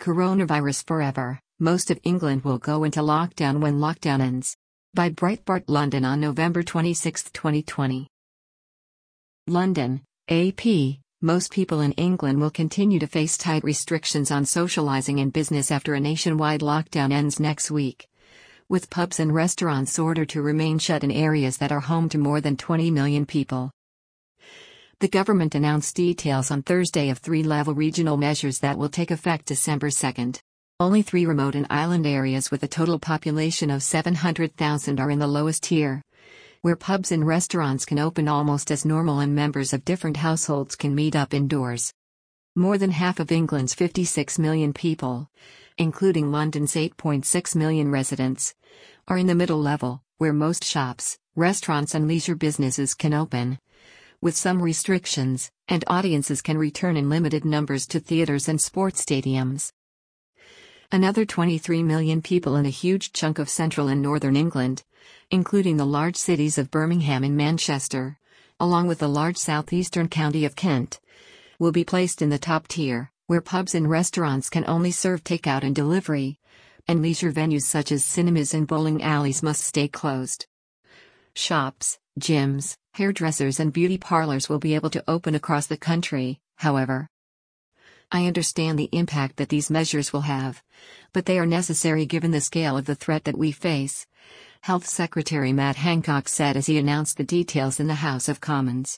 Coronavirus Forever, most of England will go into lockdown when lockdown ends. By Breitbart London on November 26, 2020. London, AP. Most people in England will continue to face tight restrictions on socialising and business after a nationwide lockdown ends next week, with pubs and restaurants ordered to remain shut in areas that are home to more than 20 million people. The government announced details on Thursday of three-level regional measures that will take effect December 2. Only 3 remote and island areas with a total population of 700,000 are in the lowest tier, where pubs and restaurants can open almost as normal and members of different households can meet up indoors. More than half of England's 56 million people, including London's 8.6 million residents, are in the middle level, where most shops, restaurants and leisure businesses can open, with some restrictions, and audiences can return in limited numbers to theatres and sports stadiums. Another 23 million people in a huge chunk of central and northern England, including the large cities of Birmingham and Manchester, along with the large southeastern county of Kent, will be placed in the top tier, where pubs and restaurants can only serve takeout and delivery, and leisure venues such as cinemas and bowling alleys must stay closed. Shops, gyms, hairdressers and beauty parlors will be able to open across the country, however. I understand the impact that these measures will have, but they are necessary given the scale of the threat that we face, Health Secretary Matt Hancock said as he announced the details in the House of Commons.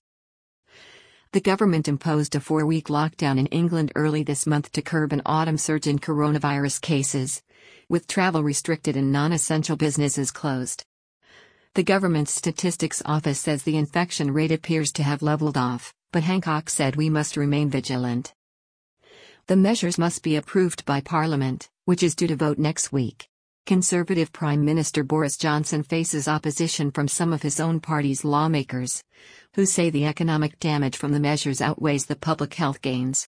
The government imposed a 4-week lockdown in England early this month to curb an autumn surge in coronavirus cases, with travel restricted and non-essential businesses closed. The government's statistics office says the infection rate appears to have leveled off, but Hancock said we must remain vigilant. The measures must be approved by Parliament, which is due to vote next week. Conservative Prime Minister Boris Johnson faces opposition from some of his own party's lawmakers, who say the economic damage from the measures outweighs the public health gains.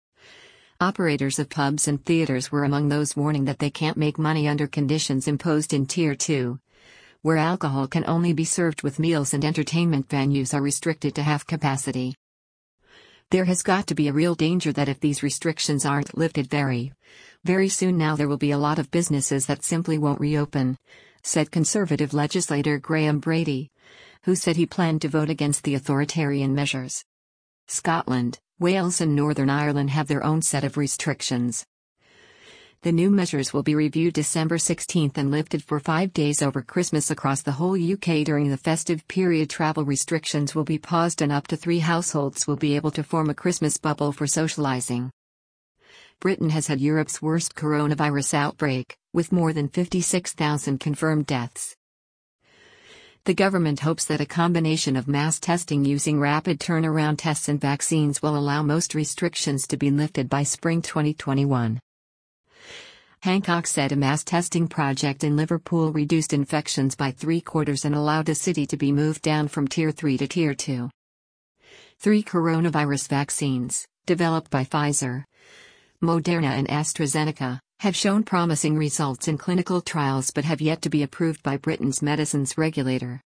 Operators of pubs and theaters were among those warning that they can't make money under conditions imposed in Tier 2, where alcohol can only be served with meals and entertainment venues are restricted to half capacity. There has got to be a real danger that if these restrictions aren't lifted very soon now there will be a lot of businesses that simply won't reopen, said Conservative legislator Graham Brady, who said he planned to vote against the authoritarian measures. Scotland, Wales and Northern Ireland have their own set of restrictions. The new measures will be reviewed December 16 and lifted for 5 days over Christmas across the whole UK. During the festive period, travel restrictions will be paused and up to 3 households will be able to form a Christmas bubble for socialising. Britain has had Europe's worst coronavirus outbreak, with more than 56,000 confirmed deaths. The government hopes that a combination of mass testing using rapid turnaround tests and vaccines will allow most restrictions to be lifted by spring 2021. Hancock said a mass testing project in Liverpool reduced infections by 3/4 and allowed the city to be moved down from Tier 3 to Tier 2. 3 coronavirus vaccines, developed by Pfizer, Moderna and AstraZeneca, have shown promising results in clinical trials but have yet to be approved by Britain's medicines regulator.